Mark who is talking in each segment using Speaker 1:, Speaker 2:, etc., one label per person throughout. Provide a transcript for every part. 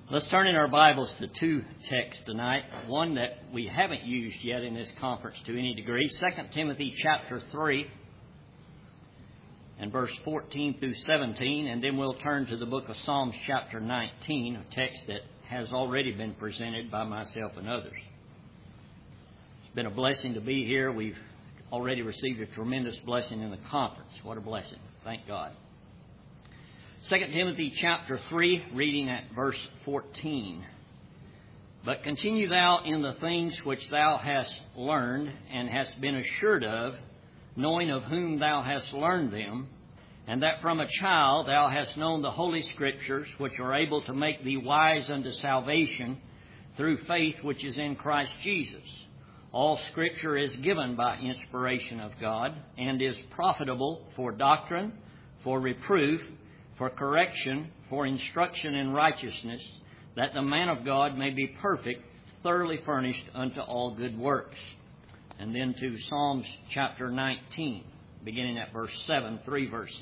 Speaker 1: Let's turn in our Bibles to two texts tonight. One that we haven't used yet in this conference to any degree. 2 Timothy chapter 3 and verse 14 through 17. And then we'll turn to the book of Psalms chapter 19, a text that has already been presented by myself and others. It's been a blessing to be here. We've already received a tremendous blessing in the conference. What a blessing. Thank God. 2 Timothy chapter 3, reading at verse 14. But continue thou in the things which thou hast learned and hast been assured of, knowing of whom thou hast learned them, and that from a child thou hast known the Holy Scriptures, which are able to make thee wise unto salvation through faith which is in Christ Jesus. All Scripture is given by inspiration of God, and is profitable for doctrine, for reproof, for correction, for instruction in righteousness, that the man of God may be perfect, thoroughly furnished unto all good works. And then to Psalms chapter 19, beginning at verse 7, 3 verses.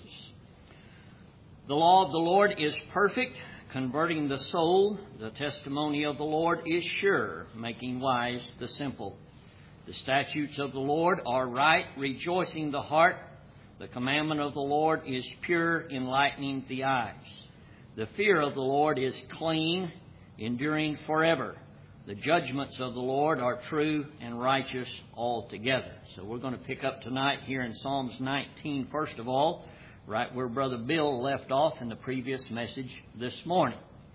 Speaker 1: The law of the Lord is perfect, converting the soul. The testimony of the Lord is sure, making wise the simple. The statutes of the Lord are right, rejoicing the heart. The commandment of the Lord is pure, enlightening the eyes. The fear of the Lord is clean, enduring forever. The judgments of the Lord are true and righteous altogether. So we're going to pick up tonight here in Psalms 19, first of all, right where Brother Bill left off in the previous message this morning.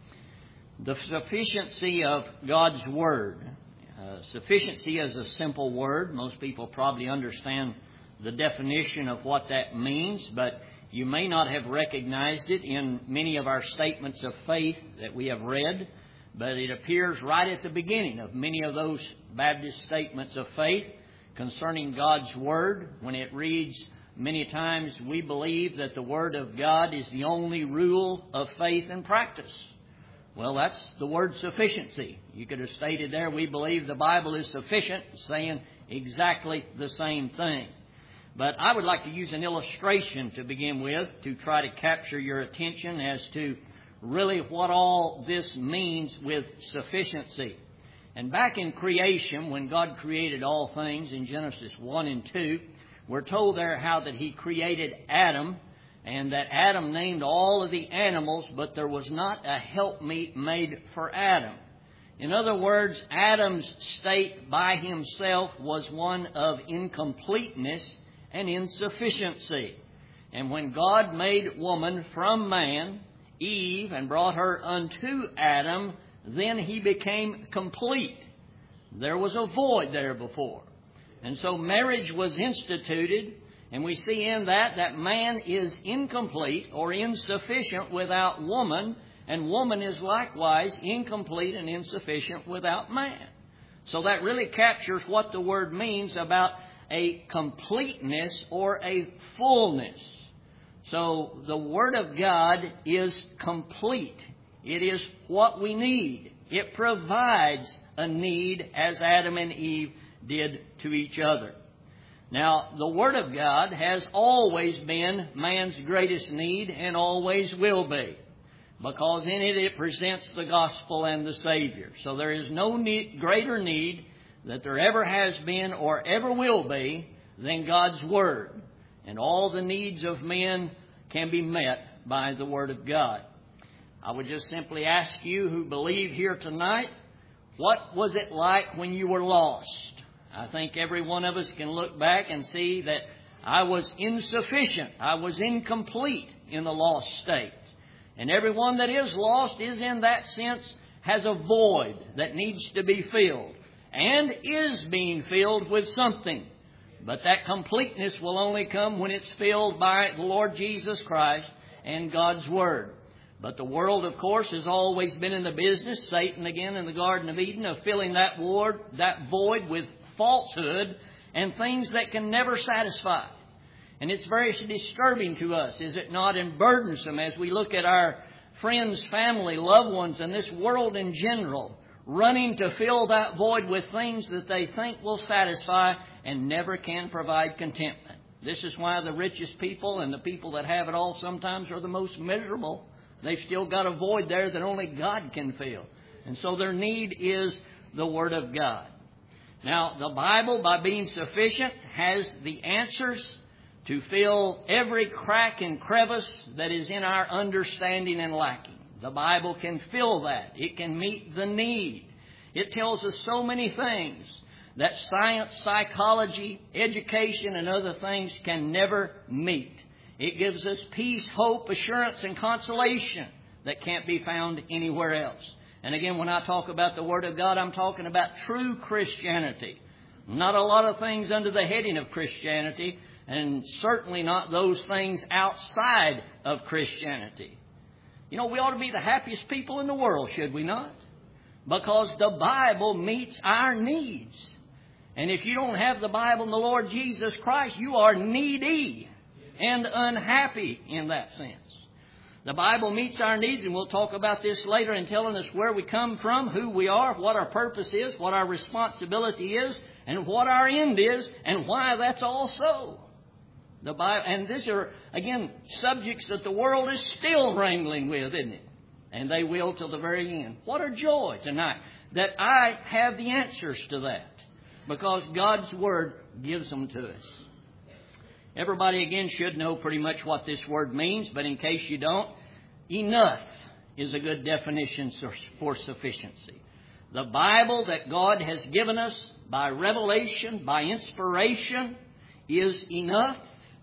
Speaker 1: The sufficiency of God's Word. Sufficiency is a simple word. Most people probably understand the definition of what that means, but you may not have recognized it in many of our statements of faith that we have read, but it appears right at the beginning of many of those Baptist statements of faith concerning God's Word, when it reads, many times we believe that the Word of God is the only rule of faith and practice. Well, that's the word sufficiency. You could have stated there, we believe the Bible is sufficient, saying exactly the same thing. But I would like to use an illustration to begin with to try to capture your attention as to really what all this means with sufficiency. And back in creation, when God created all things in Genesis 1 and 2, we're told there how that He created Adam, and that Adam named all of the animals, but there was not a helpmeet made for Adam. In other words, Adam's state by himself was one of incompleteness and insufficiency. And when God made woman from man, Eve, and brought her unto Adam, then he became complete. There was a void there before. And so marriage was instituted, and we see in that man is incomplete or insufficient without woman, and woman is likewise incomplete and insufficient without man. So that really captures what the word means about a completeness or a fullness. So the Word of God is complete. It is what we need. It provides a need as Adam and Eve did to each other. Now, the Word of God has always been man's greatest need and always will be, because in it presents the gospel and the Savior. So there is no greater need that there ever has been or ever will be than God's Word. And all the needs of men can be met by the Word of God. I would just simply ask you who believe here tonight, what was it like when you were lost? I think every one of us can look back and see that I was insufficient. I was incomplete in the lost state. And everyone that is lost is in that sense has a void that needs to be filled, and is being filled with something. But that completeness will only come when it's filled by the Lord Jesus Christ and God's Word. But the world, of course, has always been in the business, Satan again in the Garden of Eden, of filling that void with falsehood and things that can never satisfy. And it's very disturbing to us, is it not, and burdensome as we look at our friends, family, loved ones, and this world in general, running to fill that void with things that they think will satisfy and never can provide contentment. This is why the richest people and the people that have it all sometimes are the most miserable They've still got a void there that only God can fill. And so their need is the Word of God. Now, the Bible, by being sufficient, has the answers to fill every crack and crevice that is in our understanding and lacking. The Bible can fill that. It can meet the need. It tells us so many things that science, psychology, education, and other things can never meet. It gives us peace, hope, assurance, and consolation that can't be found anywhere else. And again, when I talk about the Word of God, I'm talking about true Christianity. Not a lot of things under the heading of Christianity, and certainly not those things outside of Christianity. You know, we ought to be the happiest people in the world, should we not? Because the Bible meets our needs. And if you don't have the Bible and the Lord Jesus Christ, you are needy and unhappy in that sense. The Bible meets our needs, and we'll talk about this later in telling us where we come from, who we are, what our purpose is, what our responsibility is, and what our end is, and why that's all so. The Bible, and these are, again, subjects that the world is still wrangling with, isn't it? And they will till the very end. What a joy tonight that I have the answers to that, because God's Word gives them to us. Everybody, again, should know pretty much what this word means, but in case you don't, enough is a good definition for sufficiency. The Bible that God has given us by revelation, by inspiration, is enough.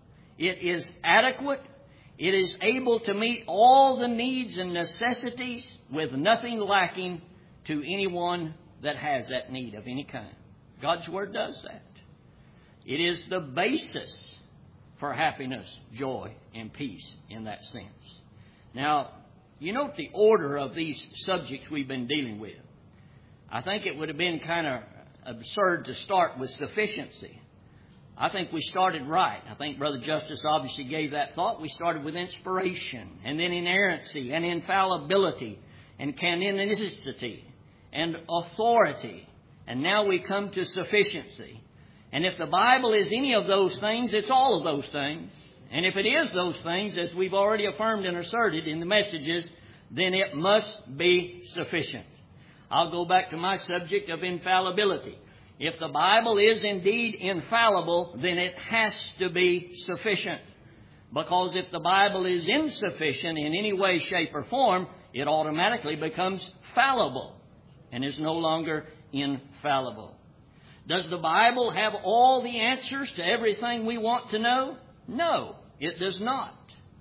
Speaker 1: It is adequate. It is able to meet all the needs and necessities with nothing lacking to anyone that has that need of any kind. God's Word does that. It is the basis for happiness, joy, and peace in that sense. Now, you note the order of these subjects we've been dealing with. I think it would have been kind of absurd to start with sufficiency. I think we started right. I think Brother Justice obviously gave that thought. We started with inspiration, and then inerrancy, and infallibility, and canonicity, and authority. And now we come to sufficiency. And if the Bible is any of those things, it's all of those things. And if it is those things, as we've already affirmed and asserted in the messages, then it must be sufficient. I'll go back to my subject of infallibility. If the Bible is indeed infallible, then it has to be sufficient. Because if the Bible is insufficient in any way, shape, or form, it automatically becomes fallible and is no longer infallible. Does the Bible have all the answers to everything we want to know? No, it does not.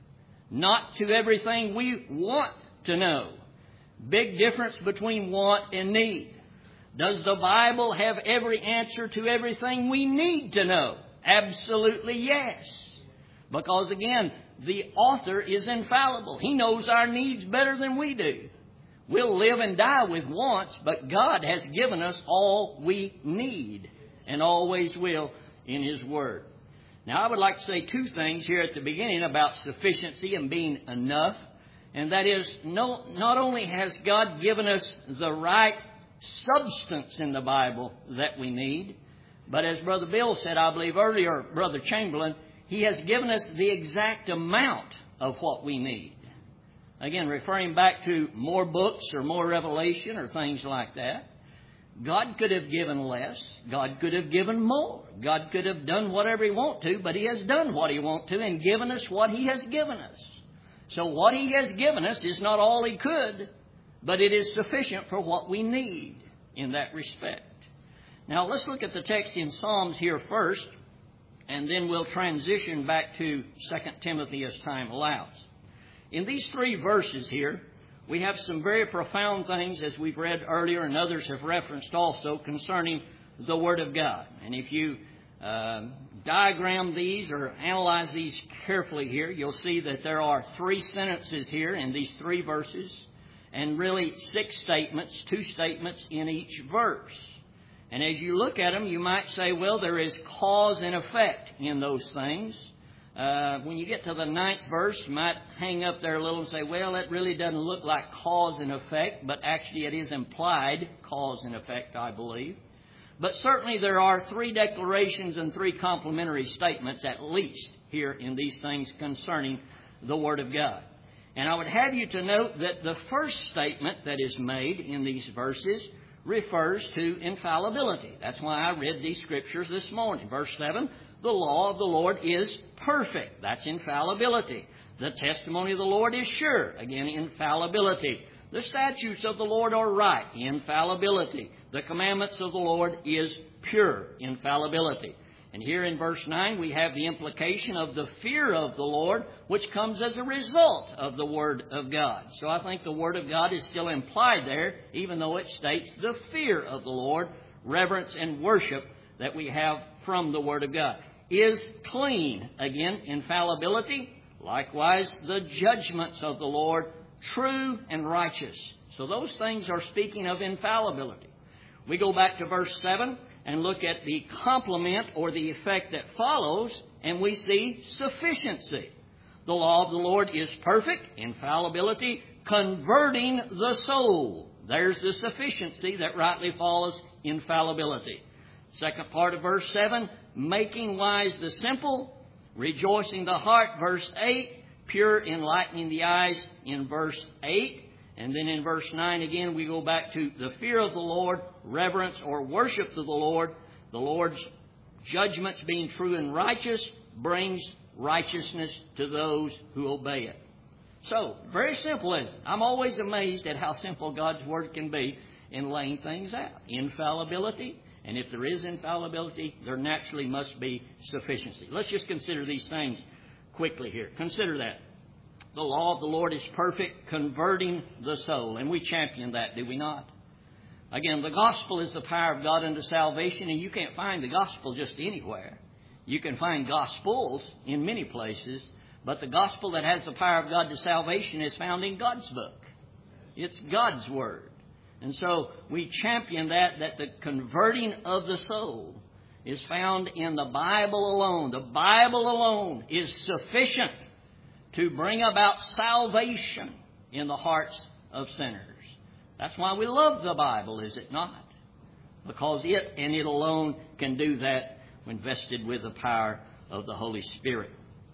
Speaker 1: Not to everything we want to know. Big difference between want and need. Does the Bible have every answer to everything we need to know? Absolutely yes. Because again, the author is infallible. He knows our needs better than we do. We'll live and die with wants, but God has given us all we need and always will in His Word. Now, I would like to say two things here at the beginning about sufficiency and being enough. And that is, not only has God given us the right substance in the Bible that we need, but as Brother Bill said, I believe earlier, Brother Chamberlain, He has given us the exact amount of what we need. Again, referring back to more books or more revelation or things like that. God could have given less. God could have given more. God could have done whatever He wants to, but He has done what He wants to and given us what He has given us. So what He has given us is not all He could, but it is sufficient for what we need in that respect. Now, let's look at the text in Psalms here first, and then we'll transition back to 2 Timothy as time allows. In these three verses here, we have some very profound things, as we've read earlier and others have referenced also, concerning the Word of God. And if you diagram these or analyze these carefully here, you'll see that there are three sentences here in these three verses, and really 6 statements, 2 statements in each verse. And as you look at them, you might say, well, there is cause and effect in those things. When you get to the 9th verse, you might hang up there a little and say, well, that really doesn't look like cause and effect, but actually it is implied cause and effect, I believe. But certainly there are 3 declarations and 3 complementary statements at least here in these things concerning the Word of God. And I would have you to note that the first statement that is made in these verses refers to infallibility. That's why I read these scriptures this morning. Verse 7, the law of the Lord is perfect. That's infallibility. The testimony of the Lord is sure. Again, infallibility. The statutes of the Lord are right. Infallibility. The commandments of the Lord is pure. Infallibility. And here in verse 9 we have the implication of the fear of the Lord, which comes as a result of the Word of God. So I think the Word of God is still implied there, even though it states the fear of the Lord, reverence and worship that we have from the Word of God. Is clean. Again, infallibility. Likewise, the judgments of the Lord, true and righteous. So those things are speaking of infallibility. We go back to verse 7 and look at the complement or the effect that follows, and we see sufficiency. The law of the Lord is perfect, infallibility, converting the soul. There's the sufficiency that rightly follows infallibility. Second part of verse 7, making wise the simple, rejoicing the heart, verse 8, pure, enlightening the eyes in verse 8. And then in verse 9 again we go back to the fear of the Lord, reverence or worship to the Lord. The Lord's judgments being true and righteous brings righteousness to those who obey it. So, very simple, isn't it? I'm always amazed at how simple God's Word can be in laying things out. Infallibility, and if there is infallibility, there naturally must be sufficiency. Let's just consider these things quickly here. Consider that. The law of the Lord is perfect, converting the soul. And we champion that, do we not? Again, the gospel is the power of God unto salvation, and you can't find the gospel just anywhere. You can find gospels in many places, but the gospel that has the power of God to salvation is found in God's book. It's God's Word. And so we champion that the converting of the soul is found in the Bible alone. The Bible alone is sufficient to bring about salvation in the hearts of sinners. That's why we love the Bible, is it not? Because it and it alone can do that when vested with the power of the Holy Spirit.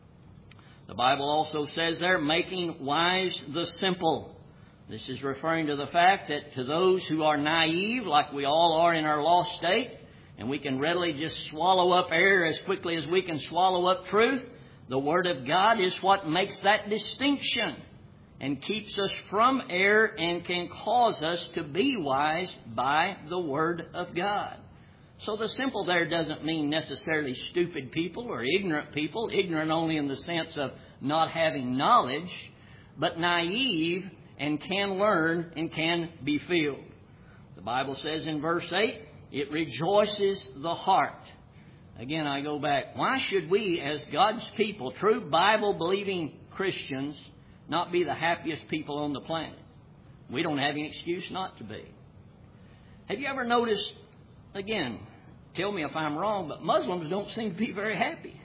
Speaker 1: The Bible also says there, making wise the simple. This is referring to the fact that to those who are naive, like we all are in our lost state, and we can readily just swallow up error as quickly as we can swallow up truth, the Word of God is what makes that distinction and keeps us from error and can cause us to be wise by the Word of God. So the simple there doesn't mean necessarily stupid people or ignorant people, ignorant only in the sense of not having knowledge, but naive and can learn and can be filled. The Bible says in verse 8, it rejoices the heart. Again, I go back. Why should we, as God's people, true Bible-believing Christians, not be the happiest people on the planet? We don't have any excuse not to be. Have you ever noticed, again, tell me if I'm wrong, but Muslims don't seem to be very happy.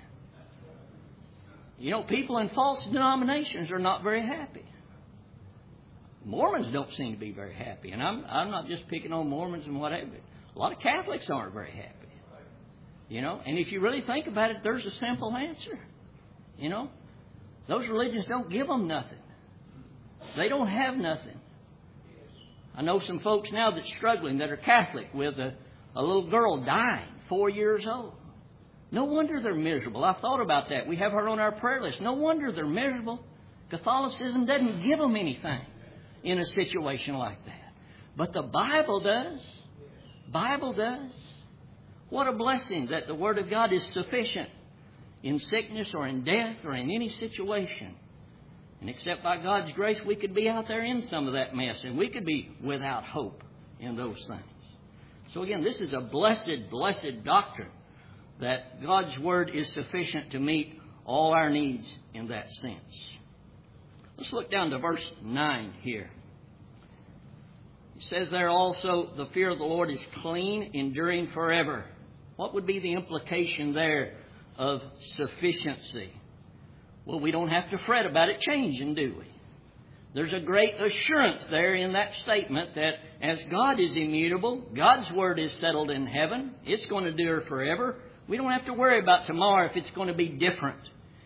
Speaker 1: You know, people in false denominations are not very happy. Mormons don't seem to be very happy. And I'm not just picking on Mormons and whatever. A lot of Catholics aren't very happy. You know, and if you really think about it, there's a simple answer. You know, those religions don't give them nothing. They don't have nothing. I know some folks now that's struggling that are Catholic with a little girl dying, 4 years old. No wonder they're miserable. I've thought about that. We have her on our prayer list. No wonder they're miserable. Catholicism doesn't give them anything in a situation like that. But the Bible does. Bible does. What a blessing that the Word of God is sufficient in sickness or in death or in any situation. And except by God's grace, we could be out there in some of that mess, and we could be without hope in those things. So again, this is a blessed, blessed doctrine that God's Word is sufficient to meet all our needs in that sense. Let's look down to verse 9 here. It says there also, the fear of the Lord is clean, enduring forever. What would be the implication there of sufficiency? Well, we don't have to fret about it changing, do we? There's a great assurance there in that statement that as God is immutable, God's Word is settled in heaven. It's going to endure forever. We don't have to worry about tomorrow if it's going to be different.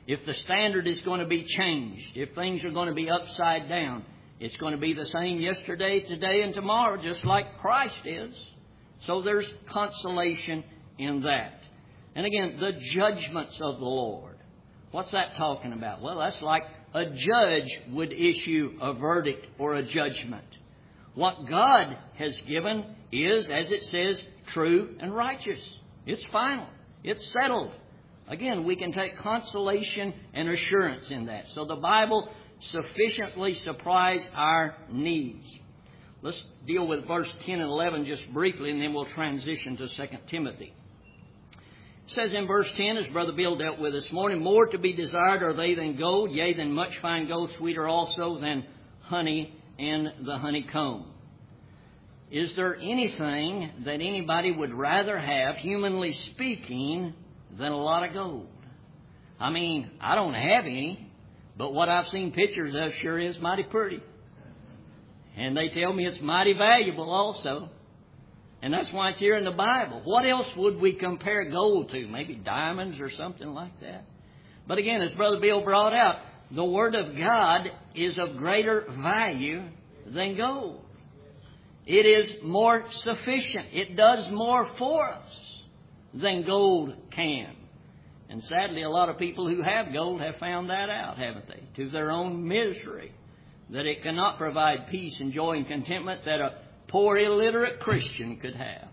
Speaker 1: If the standard is going to be changed, if things are going to be upside down, it's going to be the same yesterday, today, and tomorrow, just like Christ is. So there's consolation in that. And again, the judgments of the Lord. What's that talking about? Well, that's like a judge would issue a verdict or a judgment. What God has given is, as it says, true and righteous. It's final. It's settled. Again, we can take consolation and assurance in that. So the Bible sufficiently supplies our needs. Let's deal with verse 10 and 11 just briefly, and then we'll transition to 2 Timothy. It says in verse 10, as Brother Bill dealt with this morning, more to be desired are they than gold, yea, than much fine gold, sweeter also than honey and the honeycomb. Is there anything that anybody would rather have, humanly speaking, than a lot of gold? I mean, I don't have any, but what I've seen pictures of sure is mighty pretty. And they tell me it's mighty valuable also. And that's why it's here in the Bible. What else would we compare gold to? Maybe diamonds or something like that. But again, as Brother Bill brought out, the Word of God is of greater value than gold. It is more sufficient. It does more for us than gold can. And sadly, a lot of people who have gold have found that out, haven't they? To their own misery. That it cannot provide peace and joy and contentment that a poor illiterate Christian could have.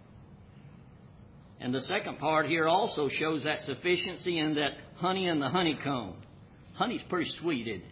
Speaker 1: And the second part here also shows that sufficiency in that honey and the honeycomb. Honey's pretty sweet, isn't it?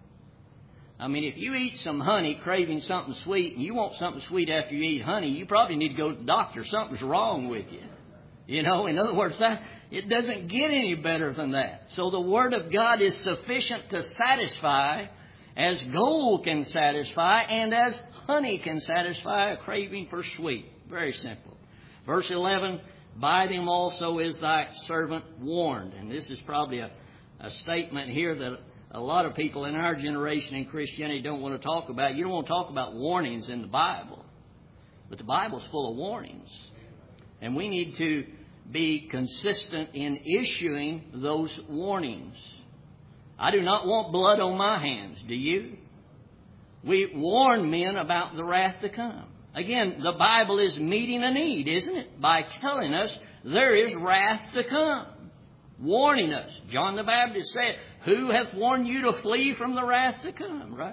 Speaker 1: I mean, if you eat some honey craving something sweet and you want something sweet after you eat honey, you probably need to go to the doctor. Something's wrong with you. You know, in other words, it doesn't get any better than that. So the Word of God is sufficient to satisfy as gold can satisfy and as honey can satisfy a craving for sweet. Very simple. Verse 11, by them also is thy servant warned. And this is probably a statement here that a lot of people in our generation in Christianity don't want to talk about. You don't want to talk about warnings in the Bible. But the Bible's full of warnings. And we need to be consistent in issuing those warnings. I do not want blood on my hands. Do you? We warn men about the wrath to come. Again, the Bible is meeting a need, isn't it? By telling us there is wrath to come. Warning us. John the Baptist said, who hath warned you to flee from the wrath to come, right?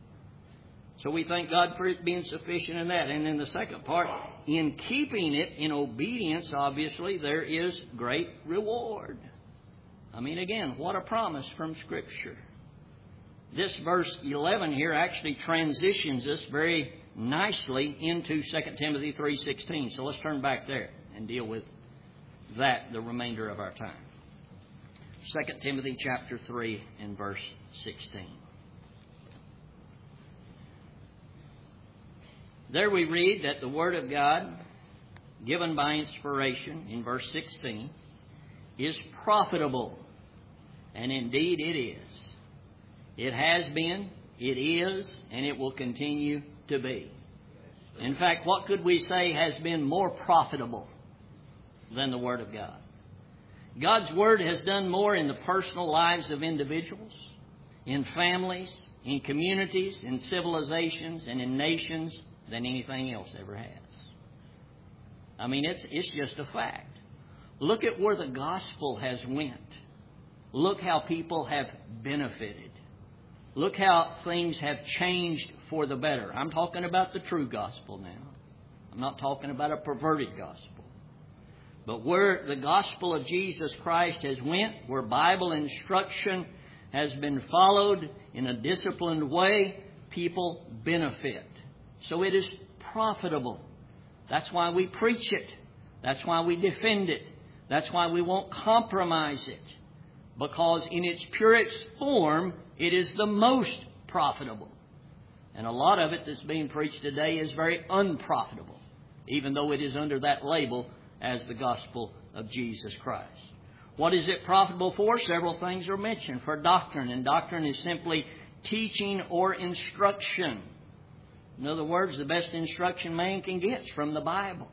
Speaker 1: So we thank God for it being sufficient in that. And in the second part, in keeping it in obedience, obviously, there is great reward. I mean, again, what a promise from Scripture. This verse 11 here actually transitions us very nicely into 2 Timothy 3:16. So let's turn back there and deal with that the remainder of our time. 2 Timothy chapter 3 and verse 16. There we read that the Word of God, given by inspiration in verse 16, is profitable. And indeed it is. It has been, it is, and it will continue to be. In fact, what could we say has been more profitable than the Word of God? God's Word has done more in the personal lives of individuals, in families, in communities, in civilizations, and in nations than anything else ever has. I mean, it's just a fact. Look at where the gospel has went. Look how people have benefited. Look how things have changed for the better. I'm talking about the true gospel now. I'm not talking about a perverted gospel. But where the gospel of Jesus Christ has went, where Bible instruction has been followed in a disciplined way, people benefit. So it is profitable. That's why we preach it. That's why we defend it. That's why we won't compromise it. Because in its purest form, it is the most profitable. And a lot of it that's being preached today is very unprofitable, even though it is under that label as the gospel of Jesus Christ. What is it profitable for? Several things are mentioned. For doctrine, and doctrine is simply teaching or instruction. In other words, the best instruction man can get is from the Bible.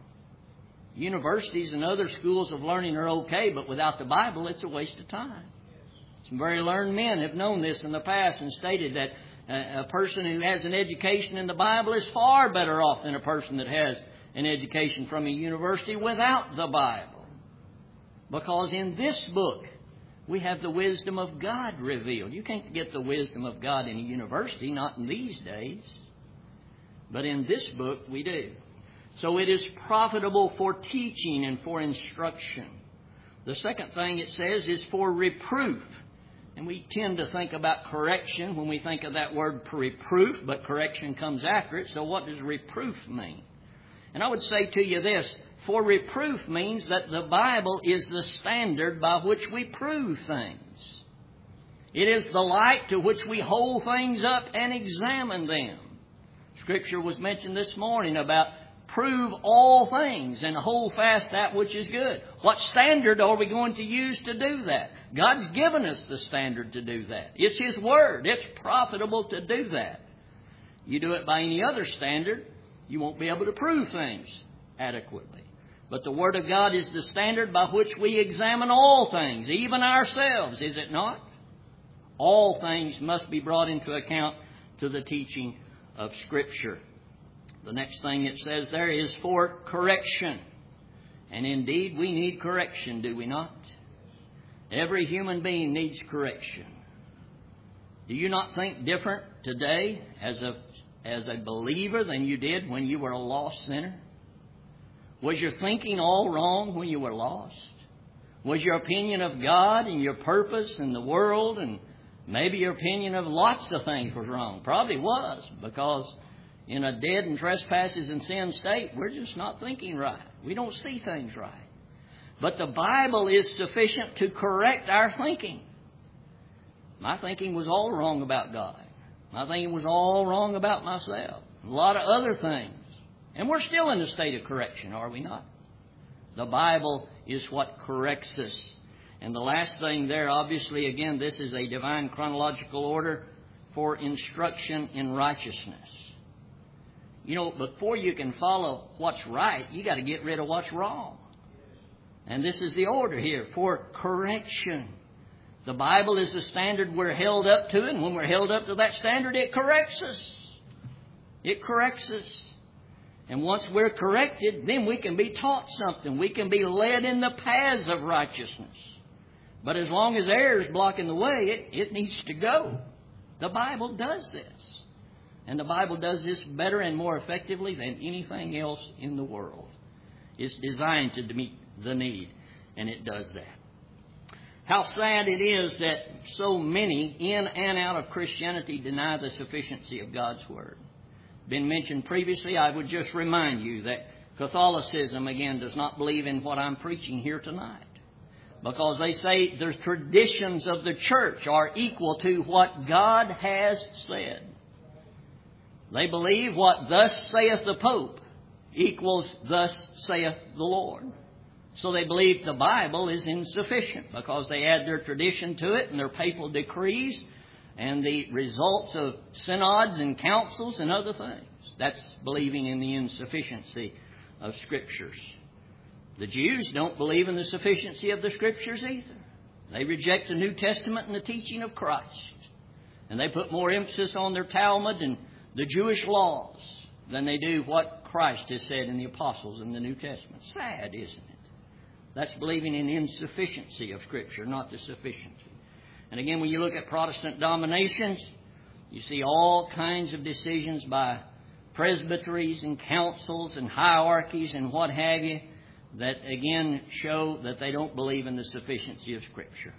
Speaker 1: Universities and other schools of learning are okay, but without the Bible, it's a waste of time. Some very learned men have known this in the past and stated that a person who has an education in the Bible is far better off than a person that has an education from a university without the Bible. Because in this book, we have the wisdom of God revealed. You can't get the wisdom of God in a university, not in these days. But in this book, we do. So it is profitable for teaching and for instruction. The second thing it says is for reproof. And we tend to think about correction when we think of that word reproof, but correction comes after it. So what does reproof mean? And I would say to you this, for reproof means that the Bible is the standard by which we prove things. It is the light to which we hold things up and examine them. Scripture was mentioned this morning about prove all things and hold fast that which is good. What standard are we going to use to do that? God's given us the standard to do that. It's His Word. It's profitable to do that. You do it by any other standard, you won't be able to prove things adequately. But the Word of God is the standard by which we examine all things, even ourselves, is it not? All things must be brought into account to the teaching of Scripture. The next thing it says there is for correction. And indeed, we need correction, do we not? Every human being needs correction. Do you not think different today as a believer than you did when you were a lost sinner? Was your thinking all wrong when you were lost? Was your opinion of God and your purpose and the world and maybe your opinion of lots of things was wrong? Probably was, because in a dead and trespasses and sin state, we're just not thinking right. We don't see things right. But the Bible is sufficient to correct our thinking. My thinking was all wrong about God. My thinking was all wrong about myself. A lot of other things. And we're still in a state of correction, are we not? The Bible is what corrects us. And the last thing there, obviously, again, this is a divine chronological order for instruction in righteousness. You know, before you can follow what's right, you got to get rid of what's wrong. And this is the order here, for correction. The Bible is the standard we're held up to, and when we're held up to that standard, it corrects us. It corrects us. And once we're corrected, then we can be taught something. We can be led in the paths of righteousness. But as long as error is blocking the way, it needs to go. The Bible does this. And the Bible does this better and more effectively than anything else in the world. It's designed to meet the need, and it does that. How sad it is that so many in and out of Christianity deny the sufficiency of God's Word. Been mentioned previously, I would just remind you that Catholicism, again, does not believe in what I'm preaching here tonight. Because they say the traditions of the church are equal to what God has said. They believe what thus saith the Pope equals thus saith the Lord. So they believe the Bible is insufficient because they add their tradition to it and their papal decrees and the results of synods and councils and other things. That's believing in the insufficiency of Scriptures. The Jews don't believe in the sufficiency of the Scriptures either. They reject the New Testament and the teaching of Christ. And they put more emphasis on their Talmud and the Jewish laws than they do what Christ has said in the Apostles in the New Testament. Sad, isn't it? That's believing in insufficiency of Scripture, not the sufficiency. And again, when you look at Protestant dominations, you see all kinds of decisions by presbyteries and councils and hierarchies and what have you that again show that they don't believe in the sufficiency of Scripture.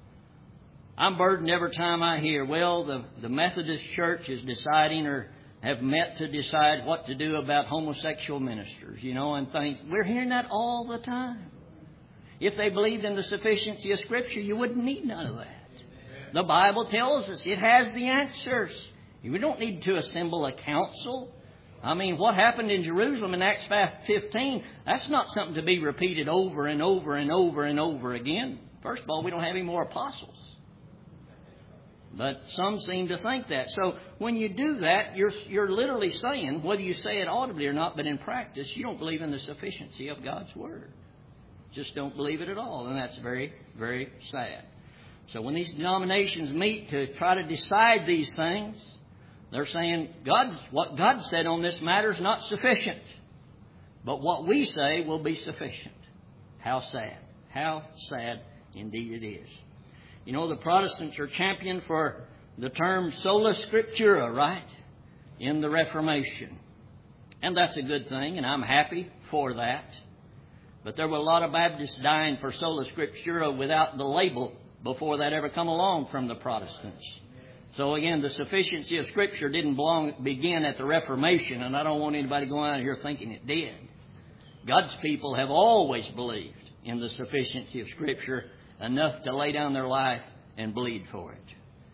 Speaker 1: I'm burdened every time I hear, well, the Methodist Church is deciding or have met to decide what to do about homosexual ministers, and things. We're hearing that all the time. If they believed in the sufficiency of Scripture, you wouldn't need none of that. The Bible tells us it has the answers. We don't need to assemble a council. I mean, what happened in Jerusalem in Acts 5:15, that's not something to be repeated over and over and over and over again. First of all, we don't have any more apostles. But some seem to think that. So when you do that, you're literally saying, whether you say it audibly or not, but in practice, you don't believe in the sufficiency of God's Word. Just don't believe it at all. And that's very, very sad. So when these denominations meet to try to decide these things, they're saying what God said on this matter is not sufficient. But what we say will be sufficient. How sad. How sad indeed it is. You know, the Protestants are championed for the term sola scriptura, right? In the Reformation. And that's a good thing, and I'm happy for that. But there were a lot of Baptists dying for sola scriptura without the label before that ever come along from the Protestants. So again, the sufficiency of Scripture didn't begin at the Reformation, and I don't want anybody going out of here thinking it did. God's people have always believed in the sufficiency of Scripture enough to lay down their life and bleed for it.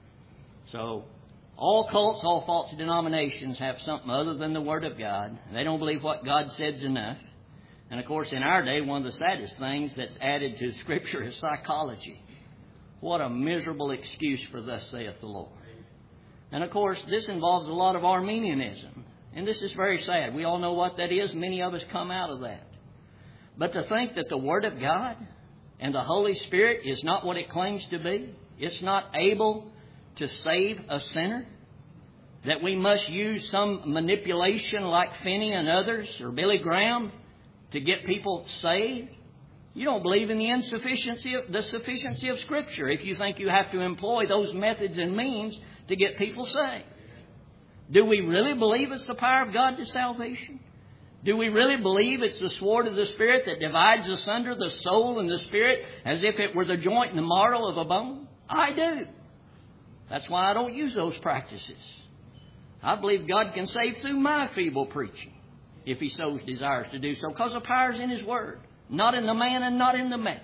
Speaker 1: So all cults, all false denominations have something other than the Word of God. They don't believe what God said is enough. And of course, in our day, one of the saddest things that's added to Scripture is psychology. What a miserable excuse for thus saith the Lord. And of course, this involves a lot of Arminianism. And this is very sad. We all know what that is. Many of us come out of that. But to think that the Word of God and the Holy Spirit is not what it claims to be, it's not able to save a sinner, that we must use some manipulation like Finney and others or Billy Graham to get people saved, you don't believe in the sufficiency of Scripture if you think you have to employ those methods and means to get people saved. Do we really believe it's the power of God to salvation? Do we really believe it's the sword of the Spirit that divides asunder the soul and the spirit as if it were the joint and the marrow of a bone? I do. That's why I don't use those practices. I believe God can save through my feeble preaching if He so desires to do so, because the power is in His Word. Not in the man and not in the method.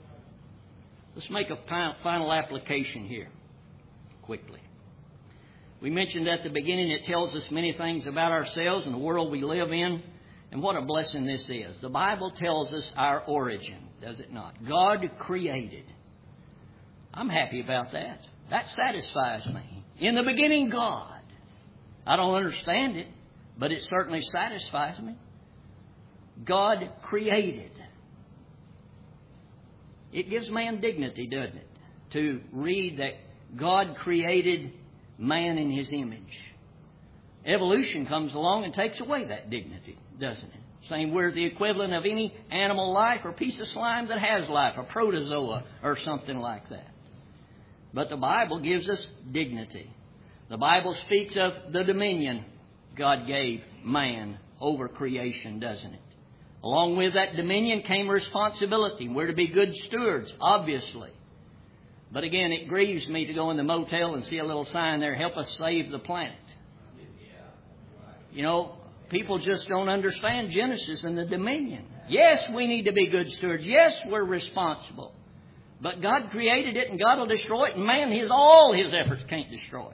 Speaker 1: Let's make a final application here quickly. We mentioned at the beginning it tells us many things about ourselves and the world we live in. And what a blessing this is. The Bible tells us our origin, does it not? God created. I'm happy about that. That satisfies me. In the beginning, God. I don't understand it, but it certainly satisfies me. God created. It gives man dignity, doesn't it? To read that God created man in His image. Evolution comes along and takes away that dignity, doesn't it? Saying we're the equivalent of any animal life or piece of slime that has life, a protozoa or something like that. But the Bible gives us dignity. The Bible speaks of the dominion God gave man over creation, doesn't it? Along with that dominion came responsibility. We're to be good stewards, obviously. But again, it grieves me to go in the motel and see a little sign there, help us save the planet. You know, people just don't understand Genesis and the dominion. Yes, we need to be good stewards. Yes, we're responsible. But God created it and God will destroy it, and man, all his efforts can't destroy it.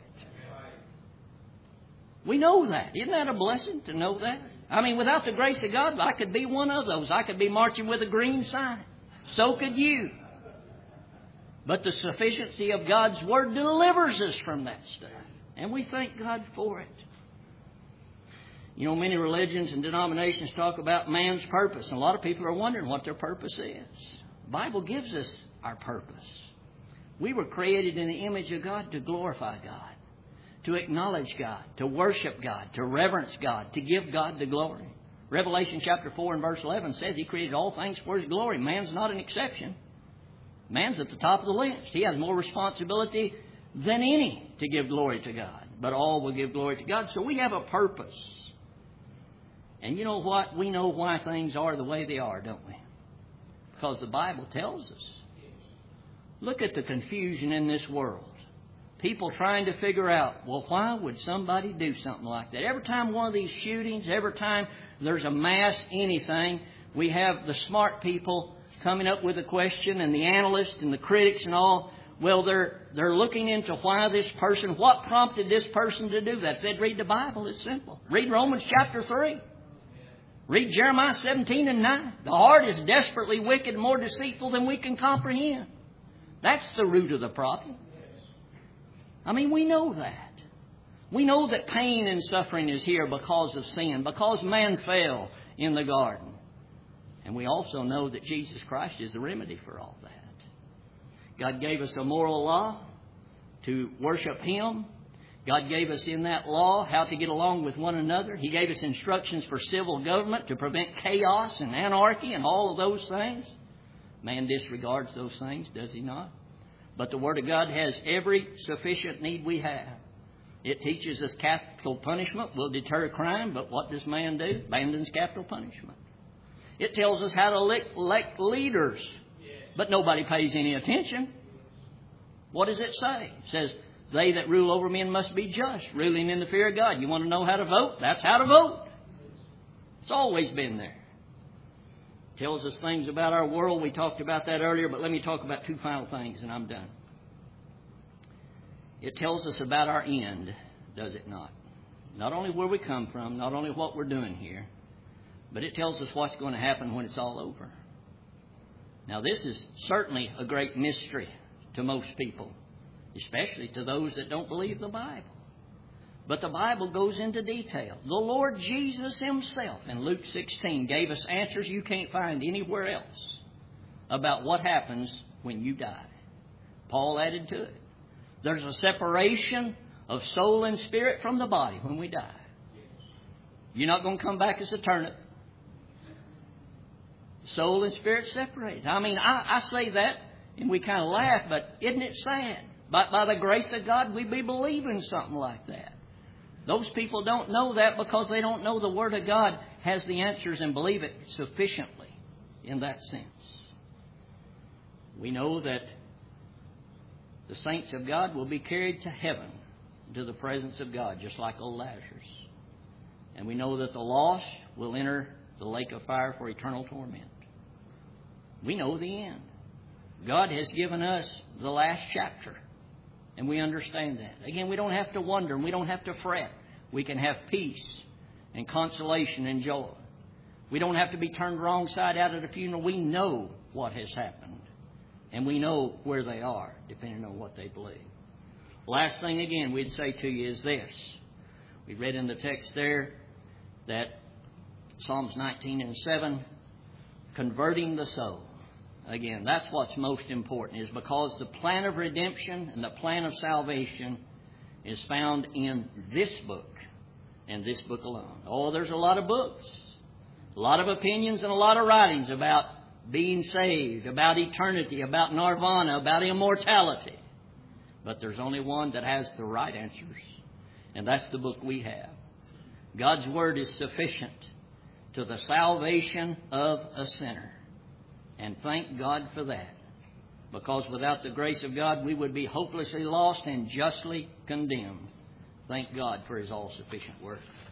Speaker 1: We know that. Isn't that a blessing to know that? I mean, without the grace of God, I could be one of those. I could be marching with a green sign. So could you. But the sufficiency of God's Word delivers us from that stuff. And we thank God for it. You know, many religions and denominations talk about man's purpose. And a lot of people are wondering what their purpose is. The Bible gives us our purpose. We were created in the image of God to glorify God, to acknowledge God, to worship God, to reverence God, to give God the glory. Revelation chapter 4 and verse 11 says He created all things for His glory. Man's not an exception. Man's at the top of the list. He has more responsibility than any to give glory to God. But all will give glory to God. So we have a purpose. And you know what? We know why things are the way they are, don't we? Because the Bible tells us. Look at the confusion in this world. People trying to figure out, well, why would somebody do something like that? Every time one of these shootings, every time there's a mass anything, we have the smart people coming up with a question, and the analysts and the critics and all. Well, they're looking into why this person, what prompted this person to do that. If they'd read the Bible, it's simple. Read Romans chapter 3. Read Jeremiah 17 and 9. The heart is desperately wicked and more deceitful than we can comprehend. That's the root of the problem. I mean, we know that. We know that pain and suffering is here because of sin, because man fell in the garden. And we also know that Jesus Christ is the remedy for all that. God gave us a moral law to worship Him. God gave us in that law how to get along with one another. He gave us instructions for civil government to prevent chaos and anarchy and all of those things. Man disregards those things, does he not? But the Word of God has every sufficient need we have. It teaches us capital punishment will deter crime, but what does man do? Abandons capital punishment. It tells us how to elect leaders, but nobody pays any attention. What does it say? It says, they that rule over men must be just, ruling in the fear of God. You want to know how to vote? That's how to vote. It's always been there. It tells us things about our world. We talked about that earlier, but let me talk about two final things and I'm done. It tells us about our end, does it not? Not only where we come from, not only what we're doing here, but it tells us what's going to happen when it's all over. Now, this is certainly a great mystery to most people, especially to those that don't believe the Bible. But the Bible goes into detail. The Lord Jesus Himself in Luke 16 gave us answers you can't find anywhere else about what happens when you die. Paul added to it. There's a separation of soul and spirit from the body when we die. You're not going to come back as a turnip. Soul and spirit separated. I mean, I say that and we kind of laugh, but isn't it sad? By the grace of God, we be believing something like that. Those people don't know that because they don't know the Word of God has the answers and believe it sufficiently in that sense. We know that the saints of God will be carried to heaven, to the presence of God, just like old Lazarus. And we know that the lost will enter the lake of fire for eternal torment. We know the end. God has given us the last chapter, and we understand that. Again, we don't have to wonder, and we don't have to fret. We can have peace and consolation and joy. We don't have to be turned wrong side out at the funeral. We know what has happened, and we know where they are, depending on what they believe. Last thing, again, we'd say to you is this. We read in the text there that Psalms 19 and 7, converting the soul. Again, that's what's most important, is because the plan of redemption and the plan of salvation is found in this book and this book alone. Oh, there's a lot of books, a lot of opinions and a lot of writings about being saved, about eternity, about nirvana, about immortality. But there's only one that has the right answers, and that's the book we have. God's Word is sufficient to the salvation of a sinner. And thank God for that. Because without the grace of God, we would be hopelessly lost and justly condemned. Thank God for His all-sufficient work.